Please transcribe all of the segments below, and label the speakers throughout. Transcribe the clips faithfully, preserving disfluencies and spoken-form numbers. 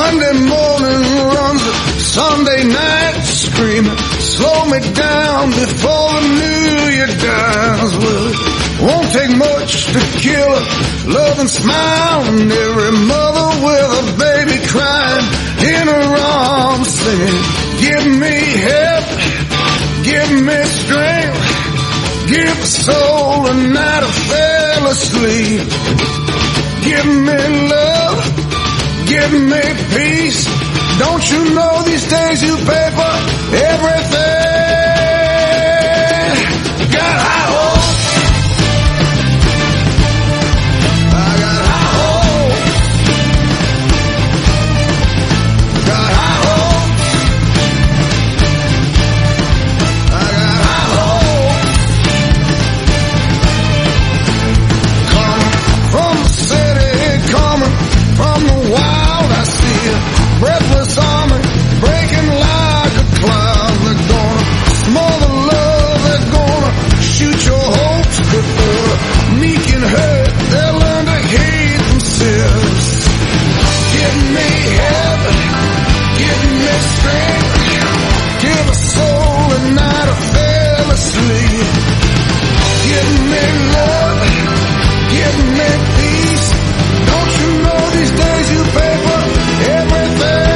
Speaker 1: Monday morning runs, Sunday night screaming. Slow me down before the new year dies. Well, it won't take much to kill a loving smile, and every mother with a baby crying in her arms singing, give me help, give me strength, give the soul a night of fell asleep. Give me love, give me peace. Don't you know these days you pay for everything? Got high hope, I got high hope, got high hope, I got high hope. Coming from the city, coming from the wild, I see a breathless army breaking like a cloud. They're gonna smother love, they're gonna shoot your hopes before meek and hurt. They'll learn to hate themselves. Give me heaven, give me strength, give a soul a night of fell asleep. Give me love, give me peace. Don't you know these days you pay for everything?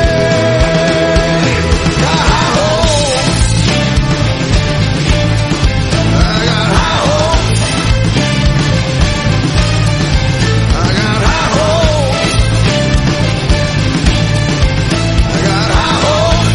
Speaker 1: Got high hope, I got high hope, I got high hope, I got high hope.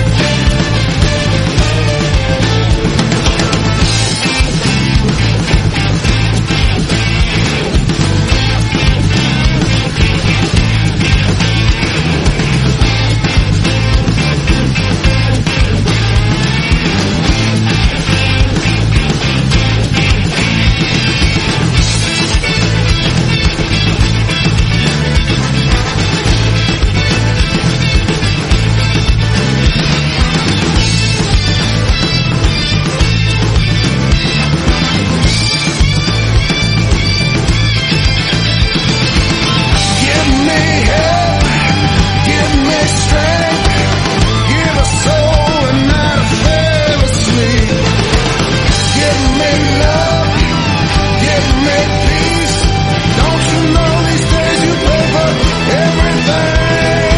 Speaker 1: Give me help, give me strength, give a soul a night of fell asleep. Give me love, give me peace. Don't you know these days you pay for everything?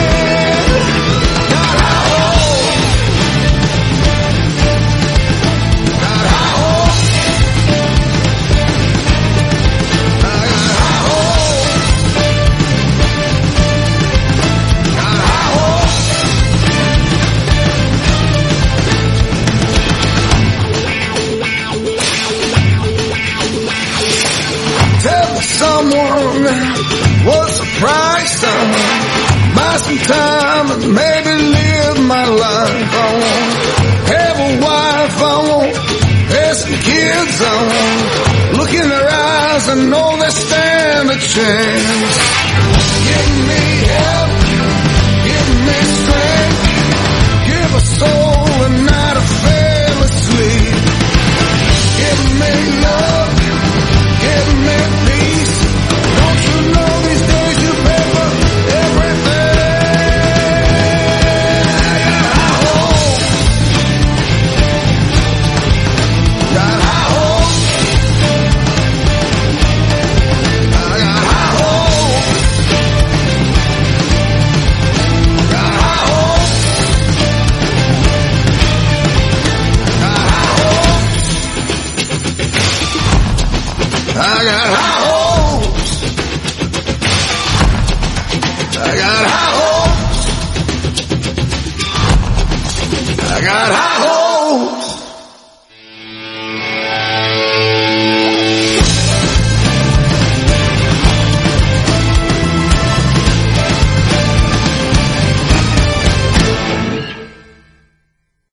Speaker 1: Got high hope, got high hope, I got high hope, got high hope. Tell someone what's the price. I want buy some time and maybe live my life. I want have a wife, I want have some kids. I want look in their eyes and know they stand a chance. Give me help, give me strength, give a soul a night